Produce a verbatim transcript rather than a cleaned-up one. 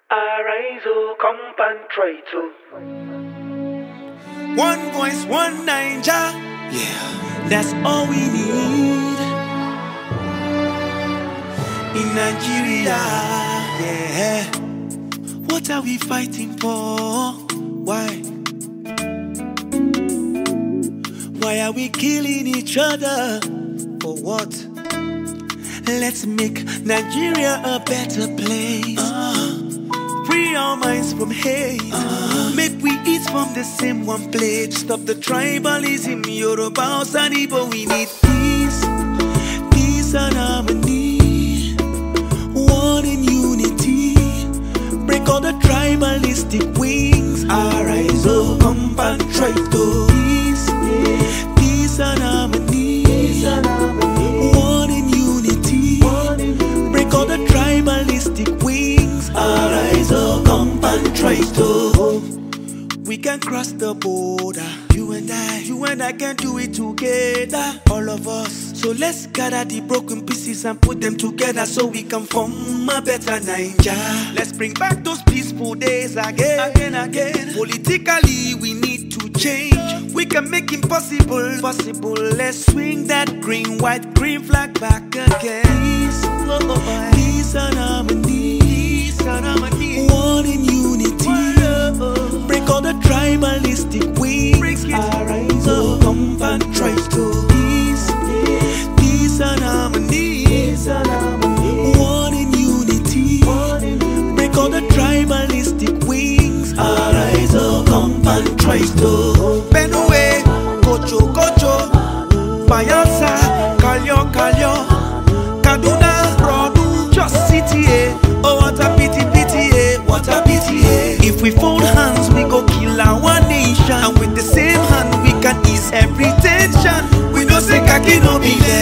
Arise, oh, come and try to. One voice, one Ninja. Yeah, that's all we need in Nigeria. Yeah, what are we fighting for? Why? Why are we killing each other? For what? Let's make Nigeria a better place. Uh, free our minds from hate. Uh, make we eat from the same one plate. Stop the tribalism, Yoruba, Hausa, and Igbo. We need peace, peace and harmony, one in unity. Break all the tribalistic wings. Arise, oh, come and try to peace, peace and harmony, peace and harmony. One in unity. One in unity. Break all the tribalistic wings. Arise, oh, come and try to. We can cross the border. You and I, you and I can do it together. All of us. So let's gather the broken pieces and put them together so we can form a better Naija. Let's bring back those peaceful days again, again, again. Politically, we need to change. We can make impossible possible. Let's swing that green, white, green flag back again. Peace, oh, oh, oh. Peace and harmony, peace and harmony. One in unity. Oh, oh. Break all the tribalistic wings. Arise, oh, come and try to peace, peace and harmony. Peace and harmony. One in unity. One in unity. Break all the tribalistic wings. Arise, oh, come and try to. Benue, Kocho, Kocho, Bayelsa, Kalyo, Kalyo, Kaduna, Rodu, just city, eh. Oh, what a pity, pity, eh. What a pity, eh. If we fold hands, we go kill our nation. And with the same hand, we can ease every tension. We don't say kaki no be there.